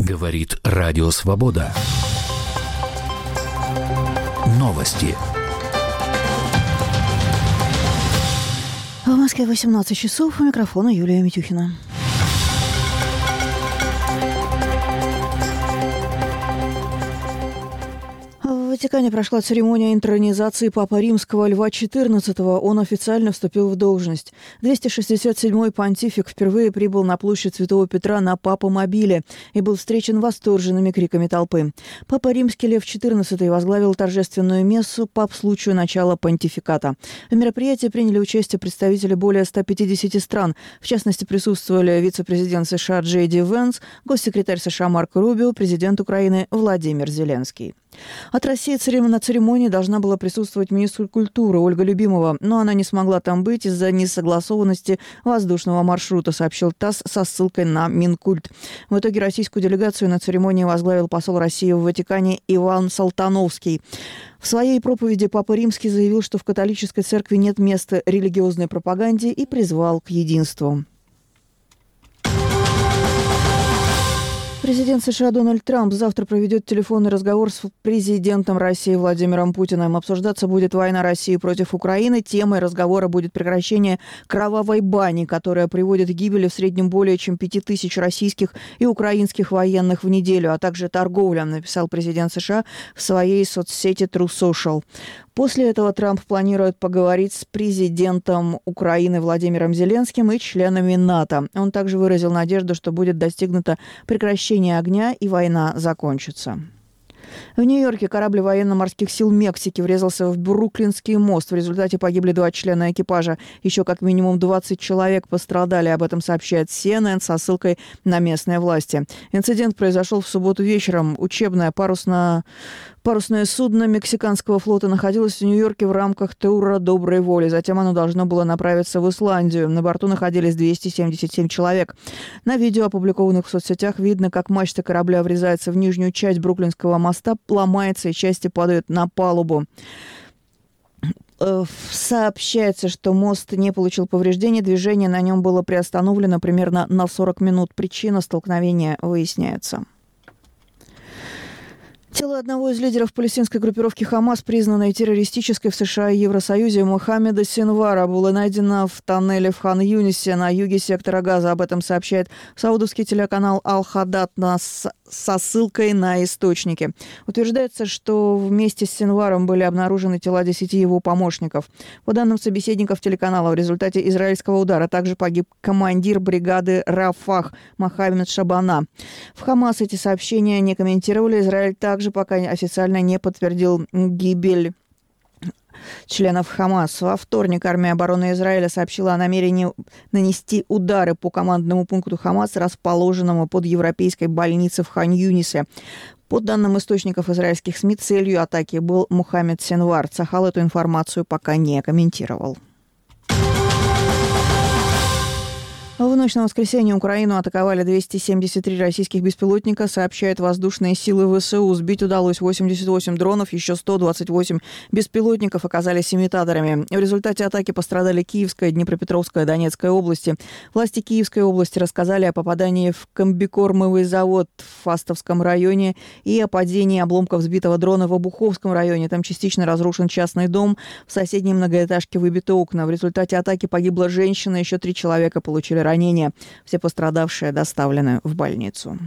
Говорит Радио Свобода. Новости. В Москве 18 часов. У микрофона Юлия Митюхина. В Ватикане прошла церемония интронизации Папы Римского Льва XIV. Он официально вступил в должность. 267-й понтифик впервые прибыл на площадь Святого Петра на папомобиле и был встречен восторженными криками толпы. Папа Римский Лев XIV возглавил торжественную мессу по случаю начала понтификата. В мероприятии приняли участие представители более 150 стран. В частности, присутствовали вице-президент США Джей Ди Венс, госсекретарь США Марко Рубио, президент Украины Владимир Зеленский. От России на церемонии должна была присутствовать министр культуры Ольга Любимова, но она не смогла там быть из-за несогласованности воздушного маршрута, сообщил ТАСС со ссылкой на Минкульт. В итоге российскую делегацию на церемонии возглавил посол России в Ватикане Иван Салтановский. В своей проповеди Папа Римский заявил, что в католической церкви нет места религиозной пропаганде и призвал к единству. Президент США Дональд Трамп завтра проведет телефонный разговор с президентом России Владимиром Путиным. Обсуждаться будет война России против Украины. Темой разговора будет прекращение кровавой бани, которая приводит к гибели в среднем более чем 5000 российских и украинских военных в неделю, а также торговля, написал президент США в своей соцсети True Social. После этого Трамп планирует поговорить с президентом Украины Владимиром Зеленским и членами НАТО. Он также выразил надежду, что будет достигнуто прекращение огня и война закончится. В Нью-Йорке корабль военно-морских сил Мексики врезался в Бруклинский мост. В результате погибли 2 члена экипажа. Еще как минимум 20 человек пострадали. Об этом сообщает CNN со ссылкой на местные власти. Инцидент произошел в субботу вечером. Учебное парусное судно мексиканского флота находилось в Нью-Йорке в рамках тура доброй воли. Затем оно должно было направиться в Исландию. На борту находились 277 человек. На видео, опубликованных в соцсетях, видно, как мачта корабля врезается в нижнюю часть Бруклинского моста, ломается и части падают на палубу. Сообщается, что мост не получил повреждений. Движение на нем было приостановлено примерно на 40 минут. Причина столкновения выясняется. Тело одного из лидеров палестинской группировки «Хамас», признанной террористической в США и Евросоюзе, Мохаммеда Синвара, было найдено в тоннеле в Хан-Юнисе на юге сектора Газа. Об этом сообщает саудовский телеканал Аль-Хадад со ссылкой на источники. Утверждается, что вместе с Синваром были обнаружены тела 10 его помощников. По данным собеседников телеканала, в результате израильского удара также погиб командир бригады Рафах Мохаммед Шабана. В «Хамас» эти сообщения не комментировали. Израиль также пока официально не подтвердил гибель членов «Хамас». Во вторник армия обороны Израиля сообщила о намерении нанести удары по командному пункту «Хамас», расположенному под европейской больницей в Хан-Юнисе. По данным источников израильских СМИ, целью атаки был Мохаммед Синвар. Цахал эту информацию пока не комментировал. В ночь на воскресенье Украину атаковали 273 российских беспилотника, сообщают воздушные силы ВСУ. Сбить удалось 88 дронов, еще 128 беспилотников оказались имитаторами. В результате атаки пострадали Киевская, Днепропетровская, Донецкая области. Власти Киевской области рассказали о попадании в комбикормовый завод в Фастовском районе и о падении обломков сбитого дрона в Обуховском районе. Там частично разрушен частный дом, в соседней многоэтажке выбиты окна. В результате атаки погибла женщина, еще 3 человека получили ранения. Все пострадавшие доставлены в больницу.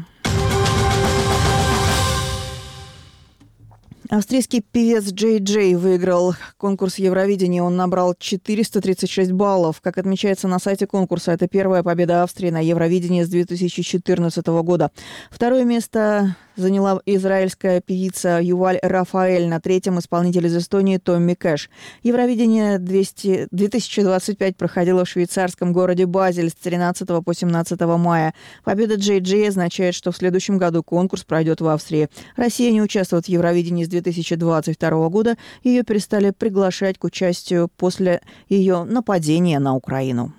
Австрийский певец Джей Джей выиграл конкурс Евровидения. Он набрал 436 баллов. Как отмечается на сайте конкурса, это первая победа Австрии на Евровидении с 2014 года. Второе место заняла израильская певица Юваль Рафаэль. На третьем исполнитель из Эстонии Томми Кэш. Евровидение 2025 проходило в швейцарском городе Базель с 13 по 17 мая. Победа Джей Джей означает, что в следующем году конкурс пройдет в Австрии. Россия не участвует в Евровидении с 2022 года. Ее перестали приглашать к участию после ее нападения на Украину.